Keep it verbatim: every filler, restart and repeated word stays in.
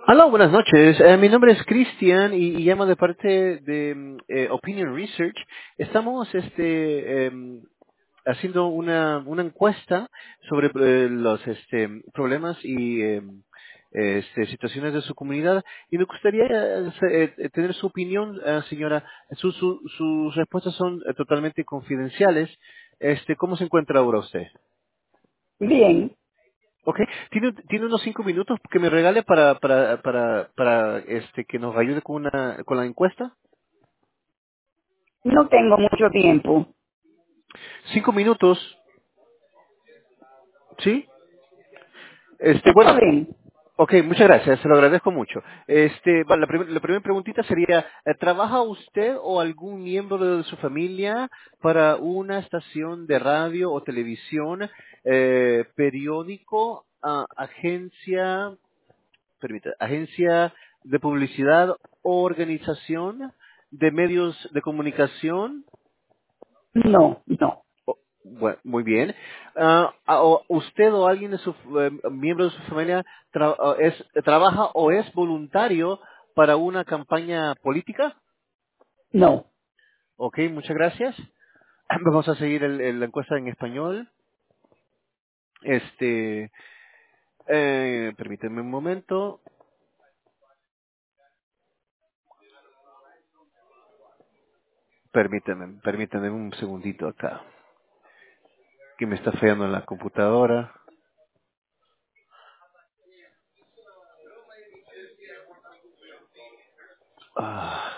Hola, buenas noches. Eh, mi nombre es Cristian y, y llamo de parte de mm, eh, Opinion Research. Estamos este, em, haciendo una, una encuesta sobre eh, los este, problemas y em, este, situaciones de su comunidad y me gustaría eh, se- eh, tener su opinión, eh, señora. Su- su- sus respuestas son eh, totalmente confidenciales. Este, ¿cómo se encuentra ahora usted? Bien, Ok, ¿tiene, tiene unos cinco minutos que me regale para, para, para, para este, que nos ayude con una, con la encuesta? no tengo mucho tiempo. Cinco minutos, ¿sí? Este, Está bueno, bien. ok, muchas gracias, se lo agradezco mucho. Este, va, la, prim- la primera preguntita sería, eh, ¿trabaja usted o algún miembro de su familia para una estación de radio o televisión, eh, periódico, ah, agencia, permita, agencia de publicidad o organización de medios de comunicación? No, no, O- bueno, muy bien. Ah, ah, o ¿usted o alguien de su eh, miembro de su familia tra- ah, es, trabaja o es voluntario para una campaña política? no. Ok, muchas gracias. Vamos a seguir el- el- la encuesta en español. Este, eh, permíteme un momento. Permíteme, permíteme un segundito acá, que me está fallando en la computadora. Ah.